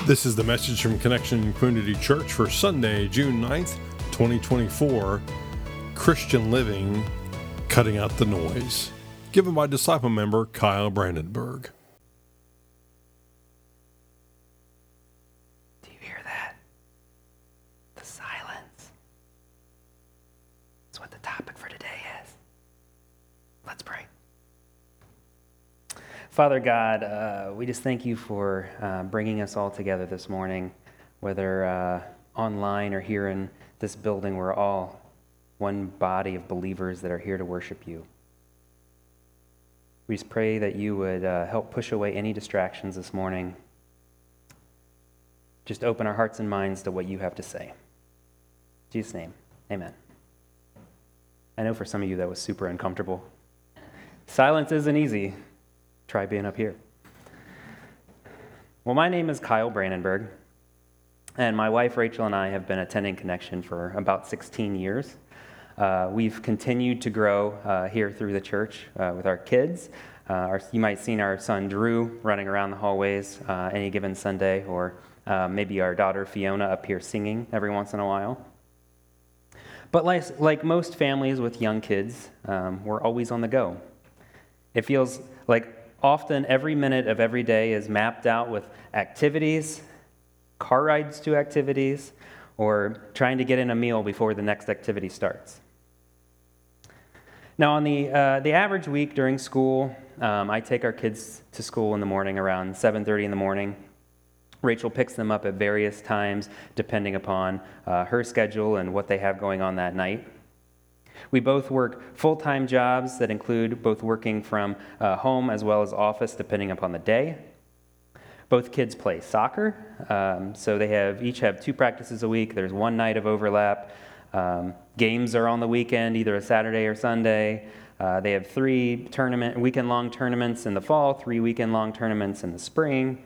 This is the message from Connection Community Church for Sunday, June 9th, 2024, Christian Living, Cutting Out the Noise, given by disciple member Kyle Brandenburg. Do you hear that? The silence. That's what the topic for today is. Let's pray. Father God, we just thank you for bringing us all together this morning, whether online or here in this building. We're all one body of believers that are here to worship you. We just pray that you would help push away any distractions this morning. Just open our hearts and minds to what you have to say. In Jesus' name, amen. I know for some of you that was super uncomfortable. Silence isn't easy. Try being up here. Well, my name is Kyle Brandenburg, and my wife Rachel and I have been attending Connection for about 16 years. We've continued to grow here through the church with our kids. You might have seen our son Drew running around the hallways any given Sunday, or maybe our daughter Fiona up here singing every once in a while. But like most families with young kids, we're always on the go. It feels like often every minute of every day is mapped out with activities, car rides to activities, or trying to get in a meal before the next activity starts. Now, on the average week during school, I take our kids to school in the morning around 7:30 in the morning. Rachel picks them up at various times depending upon her schedule and what they have going on that night. We both work full-time jobs that include both working from home as well as office, depending upon the day. Both kids play soccer, so they each have 2 practices a week. There's one night of overlap. Games are on the weekend, either a Saturday or Sunday. They have 3 weekend-long tournaments in the fall, 3 weekend-long tournaments in the spring.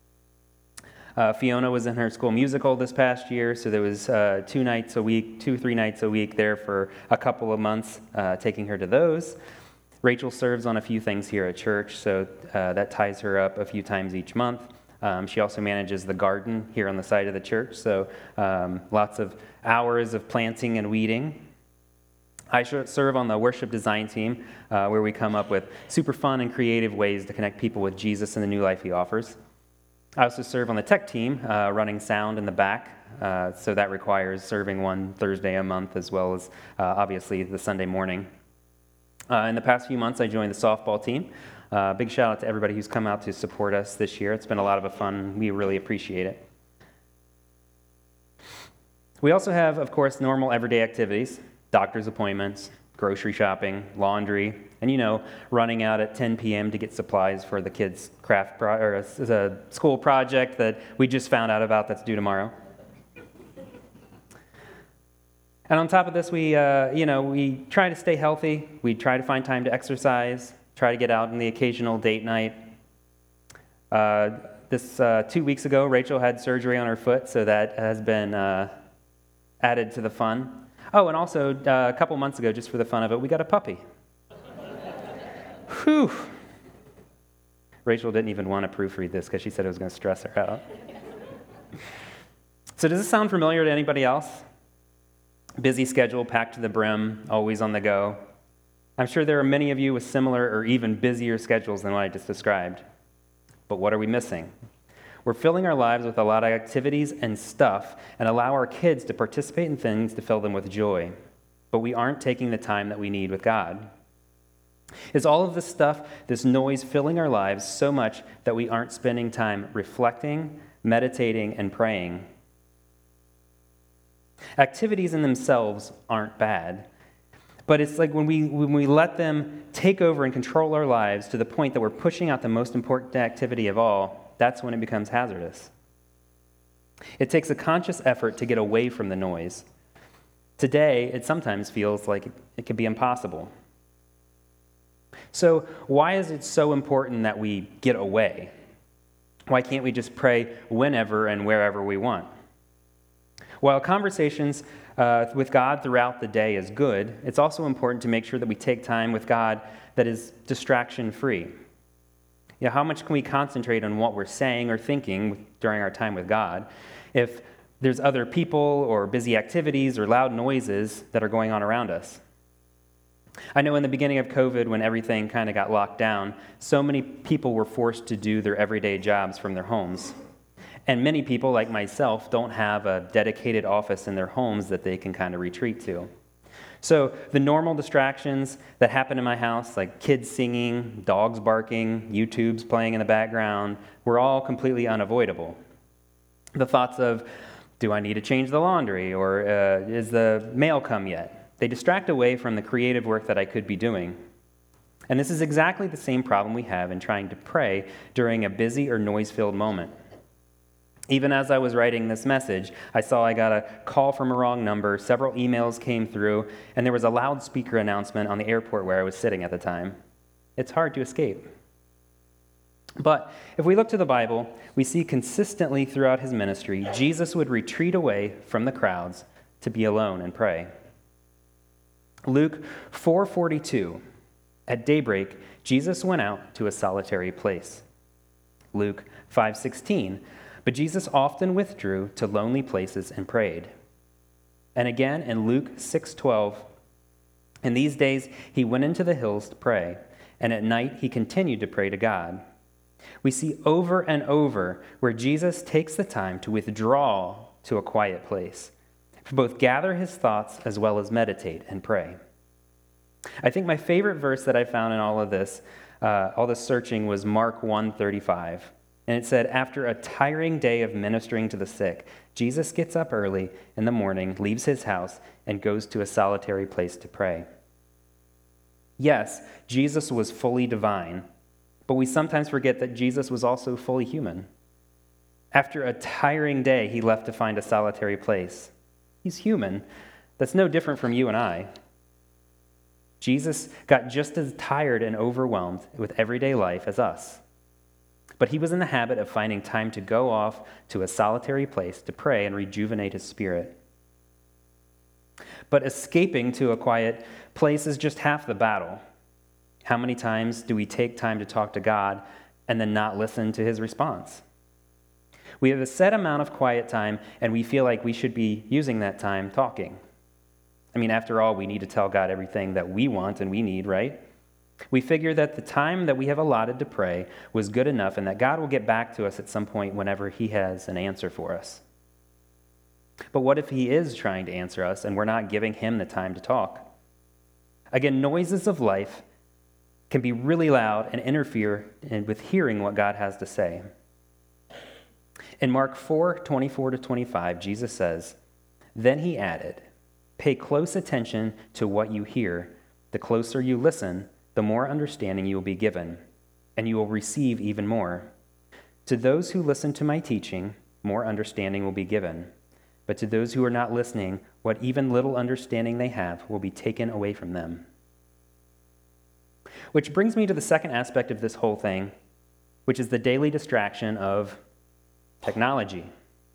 Fiona was in her school musical this past year, so there was 3 nights a week there for a couple of months, taking her to those. Rachel serves on a few things here at church, so that ties her up a few times each month. She also manages the garden here on the side of the church, so lots of hours of planting and weeding. I serve on the worship design team, where we come up with super fun and creative ways to connect people with Jesus and the new life he offers. I also serve on the tech team, running sound in the back, so that requires serving one Thursday a month as well as, obviously, the Sunday morning. In the past few months, I joined the softball team. Big shout out to everybody who's come out to support us this year. It's been a lot of fun. We really appreciate it. We also have, of course, normal everyday activities, doctor's appointments, grocery shopping, laundry, and running out at 10 p.m. to get supplies for the kids' a school project that we just found out about that's due tomorrow. And on top of this, we try to stay healthy. We try to find time to exercise, try to get out on the occasional date night. 2 weeks ago, Rachel had surgery on her foot, so that has been added to the fun. Oh, and also, a couple months ago, just for the fun of it, we got a puppy. Whew. Rachel didn't even want to proofread this because she said it was going to stress her out. So does this sound familiar to anybody else? Busy schedule, packed to the brim, always on the go. I'm sure there are many of you with similar or even busier schedules than what I just described. But what are we missing? We're filling our lives with a lot of activities and stuff and allow our kids to participate in things to fill them with joy. But we aren't taking the time that we need with God. Is all of this stuff, this noise, filling our lives so much that we aren't spending time reflecting, meditating, and praying? Activities in themselves aren't bad, but it's like when we let them take over and control our lives to the point that we're pushing out the most important activity of all, that's when it becomes hazardous. It takes a conscious effort to get away from the noise. Today, it sometimes feels like it could be impossible. So why is it so important that we get away? Why can't we just pray whenever and wherever we want? While conversations with God throughout the day is good, it's also important to make sure that we take time with God that is distraction-free. How much can we concentrate on what we're saying or thinking during our time with God if there's other people or busy activities or loud noises that are going on around us? I know in the beginning of COVID, when everything kind of got locked down, so many people were forced to do their everyday jobs from their homes. And many people, like myself, don't have a dedicated office in their homes that they can kind of retreat to. So the normal distractions that happen in my house, like kids singing, dogs barking, YouTube's playing in the background, were all completely unavoidable. The thoughts of, do I need to change the laundry, or is the mail come yet? They distract away from the creative work that I could be doing. And this is exactly the same problem we have in trying to pray during a busy or noise-filled moment. Even as I was writing this message, I saw I got a call from a wrong number, several emails came through, and there was a loudspeaker announcement on the airport where I was sitting at the time. It's hard to escape. But if we look to the Bible, we see consistently throughout his ministry, Jesus would retreat away from the crowds to be alone and pray. Luke 4:42, at daybreak, Jesus went out to a solitary place. Luke 5:16, but Jesus often withdrew to lonely places and prayed. And again in Luke 6:12, in these days he went into the hills to pray, and at night he continued to pray to God. We see over and over where Jesus takes the time to withdraw to a quiet place, to both gather his thoughts as well as meditate and pray. I think my favorite verse that I found in all this searching was Mark 1:35. And it said, after a tiring day of ministering to the sick, Jesus gets up early in the morning, leaves his house, and goes to a solitary place to pray. Yes, Jesus was fully divine, but we sometimes forget that Jesus was also fully human. After a tiring day, he left to find a solitary place. He's human. That's no different from you and I. Jesus got just as tired and overwhelmed with everyday life as us. But he was in the habit of finding time to go off to a solitary place to pray and rejuvenate his spirit. But escaping to a quiet place is just half the battle. How many times do we take time to talk to God and then not listen to his response? We have a set amount of quiet time, and we feel like we should be using that time talking. I mean, after all, we need to tell God everything that we want and we need, right? We figure that the time that we have allotted to pray was good enough and that God will get back to us at some point whenever he has an answer for us. But what if he is trying to answer us and we're not giving him the time to talk? Again, noises of life can be really loud and interfere with hearing what God has to say. In Mark 4:24-25, Jesus says, then he added, pay close attention to what you hear. The closer you listen, the more understanding you will be given, and you will receive even more. To those who listen to my teaching, more understanding will be given. But to those who are not listening, what even little understanding they have will be taken away from them. Which brings me to the second aspect of this whole thing, which is the daily distraction of technology.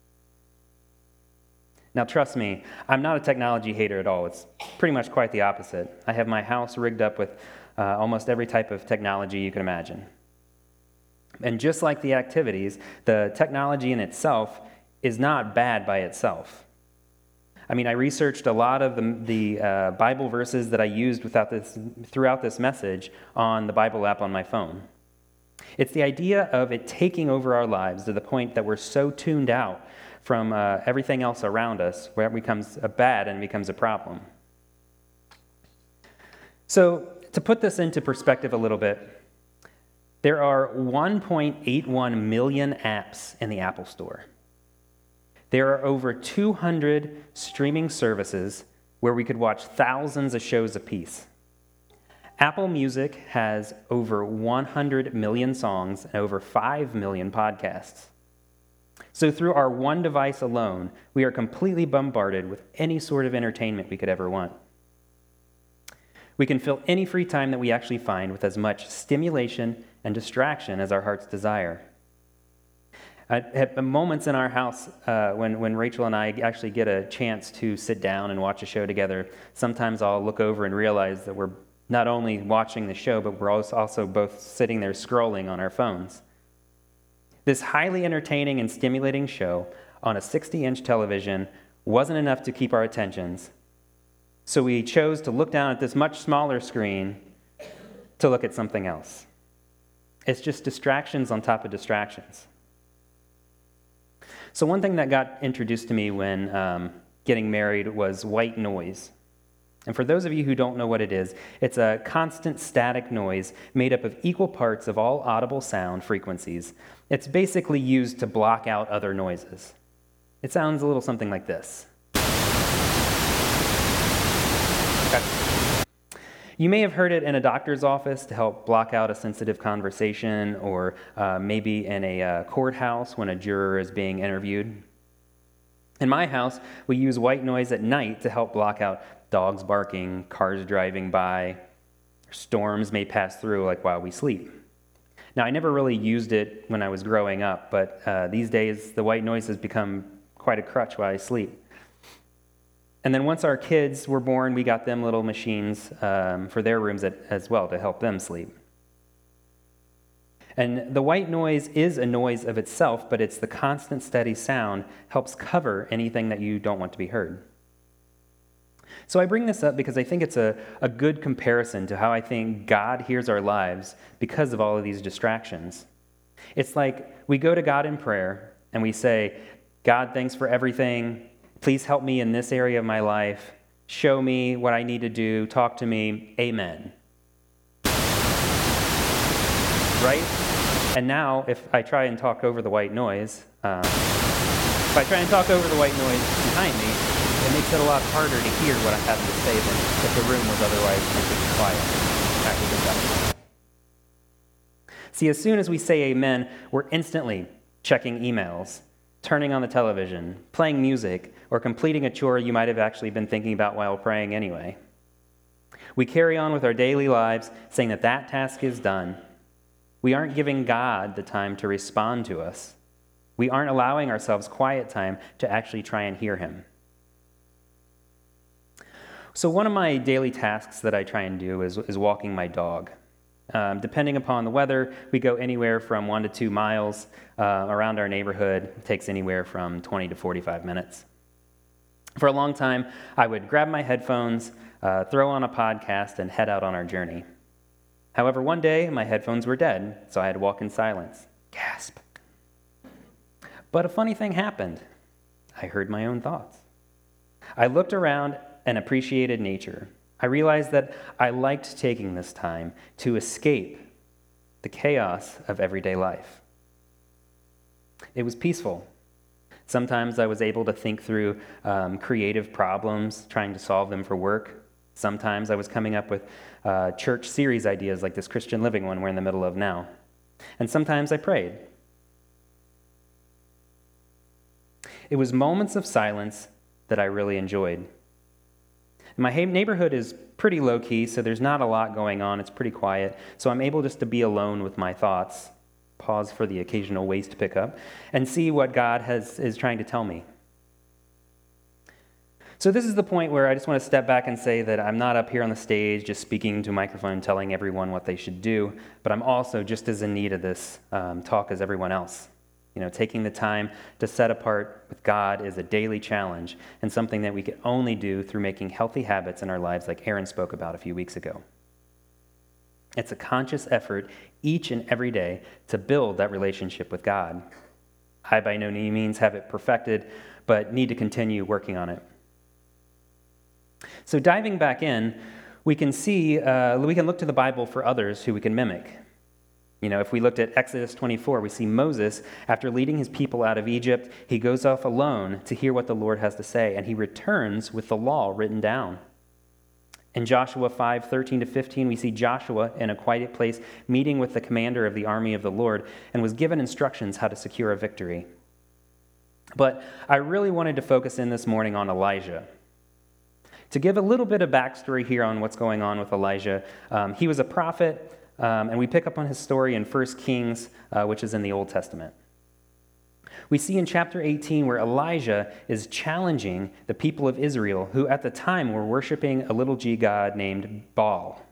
Now, trust me, I'm not a technology hater at all. It's pretty much quite the opposite. I have my house rigged up with almost every type of technology you can imagine. And just like the activities, the technology in itself is not bad by itself. I mean, I researched a lot of the Bible verses that I used throughout this message on the Bible app on my phone. It's the idea of it taking over our lives to the point that we're so tuned out from everything else around us where it becomes bad and becomes a problem. So, to put this into perspective a little bit, there are 1.81 million apps in the Apple Store. There are over 200 streaming services where we could watch thousands of shows apiece. Apple Music has over 100 million songs and over 5 million podcasts. So through our one device alone, we are completely bombarded with any sort of entertainment we could ever want. We can fill any free time that we actually find with as much stimulation and distraction as our hearts desire. At moments in our house, when Rachel and I actually get a chance to sit down and watch a show together, sometimes I'll look over and realize that we're not only watching the show, but we're also both sitting there scrolling on our phones. This highly entertaining and stimulating show on a 60-inch television wasn't enough to keep our attentions, so we chose to look down at this much smaller screen to look at something else. It's just distractions on top of distractions. So one thing that got introduced to me when getting married was white noise. And for those of you who don't know what it is, it's a constant static noise made up of equal parts of all audible sound frequencies. It's basically used to block out other noises. It sounds a little something like this. Okay. You may have heard it in a doctor's office to help block out a sensitive conversation, or maybe in a courthouse when a juror is being interviewed. In my house, we use white noise at night to help block out dogs barking, cars driving by, storms may pass through like while we sleep. Now, I never really used it when I was growing up, but these days the white noise has become quite a crutch while I sleep. And then once our kids were born, we got them little machines for their rooms as well to help them sleep. And the white noise is a noise of itself, but it's the constant steady sound helps cover anything that you don't want to be heard. So I bring this up because I think it's a good comparison to how I think God hears our lives because of all of these distractions. It's like we go to God in prayer and we say, God, thanks for everything. Please help me in this area of my life. Show me what I need to do. Talk to me. Amen. Right? And now, if I try and talk over the white noise, behind me, it makes it a lot harder to hear what I have to say than if the room was otherwise completely quiet. See, as soon as we say amen, we're instantly checking emails, turning on the television, playing music, or completing a chore you might have actually been thinking about while praying anyway. We carry on with our daily lives, saying that task is done. We aren't giving God the time to respond to us. We aren't allowing ourselves quiet time to actually try and hear him. So one of my daily tasks that I try and do is walking my dog. Depending upon the weather, we go anywhere from 1 to 2 miles around our neighborhood. It takes anywhere from 20 to 45 minutes. For a long time, I would grab my headphones, throw on a podcast, and head out on our journey. However, one day, my headphones were dead, so I had to walk in silence. Gasp. But a funny thing happened. I heard my own thoughts. I looked around and appreciated nature. I realized that I liked taking this time to escape the chaos of everyday life. It was peaceful. Sometimes I was able to think through creative problems, trying to solve them for work. Sometimes I was coming up with church series ideas like this Christian Living one we're in the middle of now. And sometimes I prayed. It was moments of silence that I really enjoyed. My neighborhood is pretty low-key, so there's not a lot going on. It's pretty quiet, so I'm able just to be alone with my thoughts, pause for the occasional waste pickup, and see what God is trying to tell me. So this is the point where I just want to step back and say that I'm not up here on the stage just speaking to a microphone telling everyone what they should do, but I'm also just as in need of this talk as everyone else. You know, taking the time to set apart with God is a daily challenge and something that we can only do through making healthy habits in our lives like Aaron spoke about a few weeks ago. It's a conscious effort each and every day to build that relationship with God. I by no means have it perfected, but need to continue working on it. So diving back in, we can look to the Bible for others who we can mimic. You know, if we looked at Exodus 24, we see Moses, after leading his people out of Egypt, he goes off alone to hear what the Lord has to say, and he returns with the law written down. In Joshua 5:13-15, we see Joshua in a quiet place meeting with the commander of the army of the Lord and was given instructions how to secure a victory. But I really wanted to focus in this morning on Elijah. To give a little bit of backstory here on what's going on with Elijah, he was a prophet, and we pick up on his story in 1 Kings, which is in the Old Testament. We see in chapter 18 where Elijah is challenging the people of Israel, who at the time were worshiping a little g god named Baal.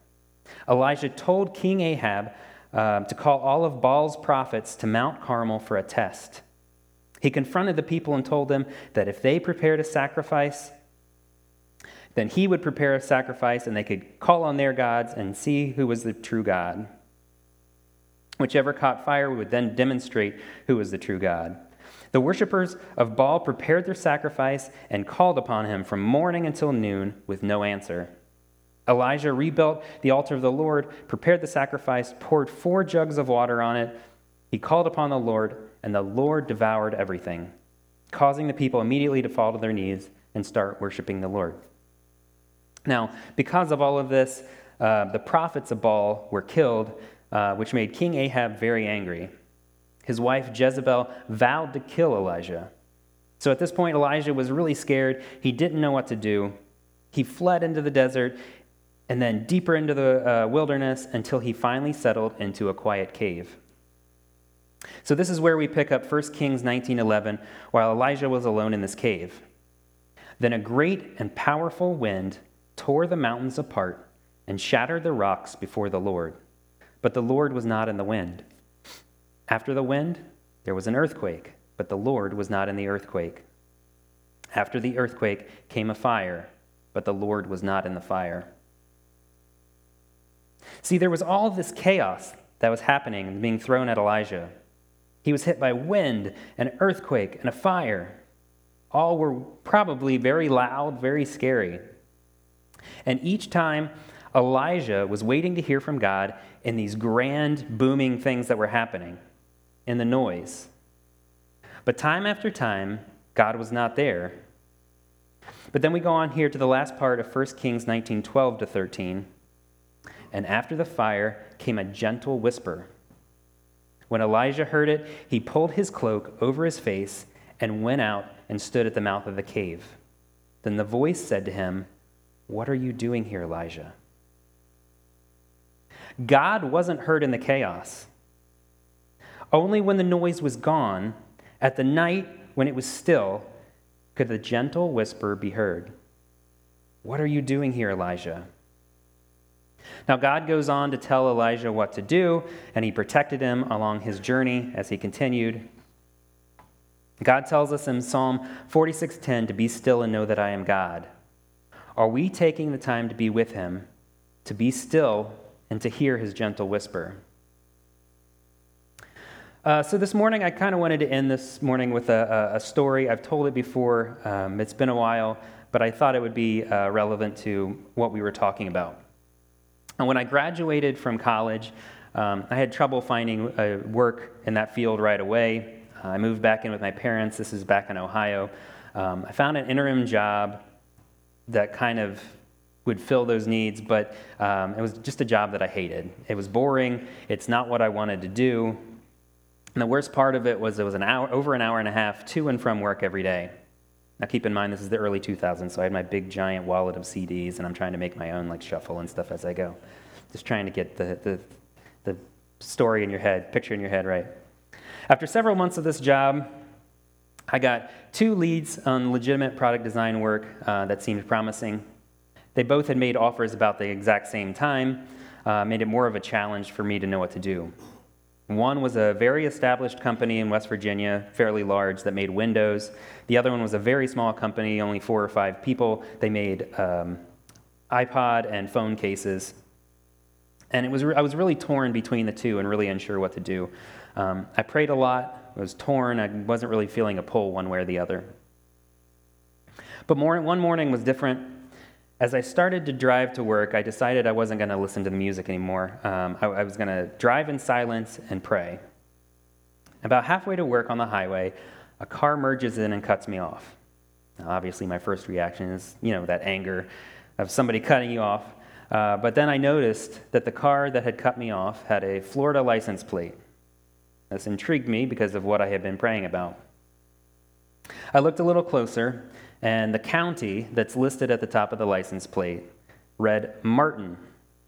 Elijah told King Ahab to call all of Baal's prophets to Mount Carmel for a test. He confronted the people and told them that if they prepared a sacrifice, then he would prepare a sacrifice and they could call on their gods and see who was the true God. Whichever caught fire would then demonstrate who was the true God. The worshippers of Baal prepared their sacrifice and called upon him from morning until noon with no answer. Elijah rebuilt the altar of the Lord, prepared the sacrifice, poured 4 jugs of water on it. He called upon the Lord, and the Lord devoured everything, causing the people immediately to fall to their knees and start worshiping the Lord. Now, because of all of this, the prophets of Baal were killed, which made King Ahab very angry. His wife Jezebel vowed to kill Elijah. So at this point, Elijah was really scared. He didn't know what to do. He fled into the desert and then deeper into the wilderness until he finally settled into a quiet cave. So this is where we pick up 1 Kings 19:11, while Elijah was alone in this cave. Then a great and powerful wind tore the mountains apart and shattered the rocks before the Lord. But the Lord was not in the wind. After the wind, there was an earthquake, but the Lord was not in the earthquake. After the earthquake came a fire, but the Lord was not in the fire. See, there was all this chaos that was happening and being thrown at Elijah. He was hit by wind, an earthquake, and a fire. All were probably very loud, very scary. And each time, Elijah was waiting to hear from God in these grand, booming things that were happening, in the noise. But time after time, God was not there. But then we go on here to the last part of 1 Kings 19:12 to 13. And after the fire came a gentle whisper. When Elijah heard it, he pulled his cloak over his face and went out and stood at the mouth of the cave. Then the voice said to him, "What are you doing here, Elijah?" God wasn't heard in the chaos. Only when the noise was gone, at the night when it was still, could the gentle whisper be heard. "What are you doing here, Elijah?" Now God goes on to tell Elijah what to do, and he protected him along his journey as he continued. God tells us in Psalm 46:10 to be still and know that I am God. Are we taking the time to be with him, to be still, and to hear his gentle whisper? So this morning, I kind of wanted to end this morning with a story. I've told it before. It's been a while, but I thought it would be relevant to what we were talking about. And when I graduated from college, I had trouble finding work in that field right away. I moved back in with my parents. This is back in Ohio. I found an interim job that kind of would fill those needs, but it was just a job that I hated. It was boring. It's not what I wanted to do. And the worst part of it was over an hour and a half to and from work every day. Now keep in mind, this is the early 2000s, so I had my big giant wallet of CDs, and I'm trying to make my own shuffle and stuff as I go. Just trying to get the story in your head, picture in your head right. After several months of this job, I got 2 leads on legitimate product design work that seemed promising. They both had made offers about the exact same time, made it more of a challenge for me to know what to do. One was a very established company in West Virginia, fairly large, that made windows. The other one was a very small company, only 4 or 5 people. They made iPod and phone cases. And I was really torn between the two and really unsure what to do. I prayed a lot. I was torn. I wasn't really feeling a pull one way or the other. But one morning was different. As I started to drive to work, I decided I wasn't going to listen to the music anymore. I was going to drive in silence and pray. About halfway to work on the highway, a car merges in and cuts me off. Now, obviously, my first reaction is, that anger of somebody cutting you off. But then I noticed that the car that had cut me off had a Florida license plate. This intrigued me because of what I had been praying about. I looked a little closer, and the county that's listed at the top of the license plate read Martin,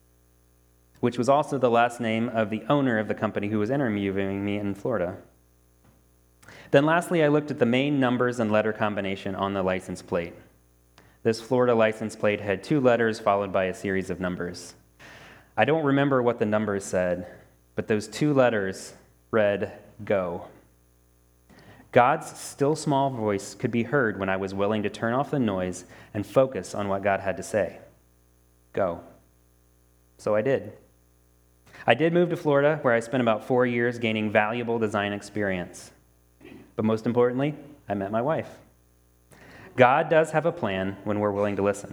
which was also the last name of the owner of the company who was interviewing me in Florida. Then lastly, I looked at the main numbers and letter combination on the license plate. This Florida license plate had 2 letters followed by a series of numbers. I don't remember what the numbers said, but those 2 letters read, go. God's still small voice could be heard when I was willing to turn off the noise and focus on what God had to say. Go. So I did. I did move to Florida, where I spent about 4 years gaining valuable design experience. But most importantly, I met my wife. God does have a plan when we're willing to listen.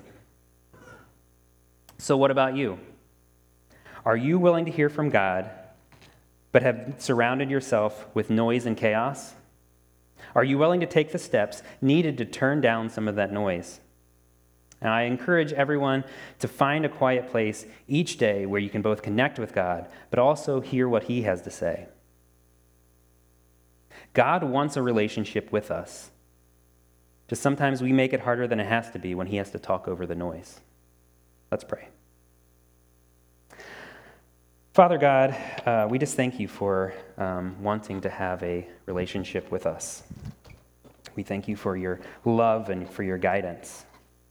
So what about you? Are you willing to hear from God, but have surrounded yourself with noise and chaos? Are you willing to take the steps needed to turn down some of that noise? And I encourage everyone to find a quiet place each day where you can both connect with God, but also hear what He has to say. God wants a relationship with us. Just sometimes we make it harder than it has to be when He has to talk over the noise. Let's pray. Father God, we just thank you for wanting to have a relationship with us. We thank you for your love and for your guidance.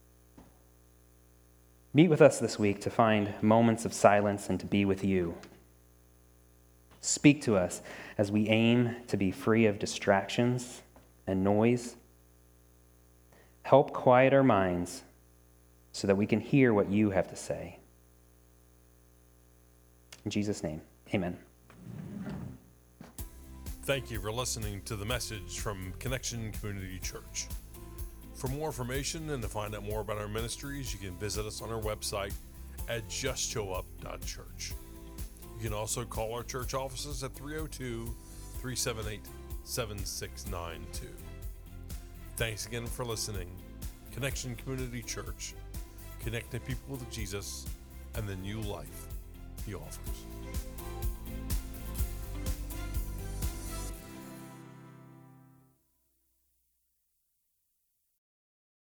Meet with us this week to find moments of silence and to be with you. Speak to us as we aim to be free of distractions and noise. Help quiet our minds so that we can hear what you have to say. In Jesus' name, amen. Thank you for listening to the message from Connection Community Church. For more information and to find out more about our ministries, you can visit us on our website at justshowup.church. You can also call our church offices at 302-378-7692. Thanks again for listening. Connection Community Church, connecting people with Jesus and the new life He offers.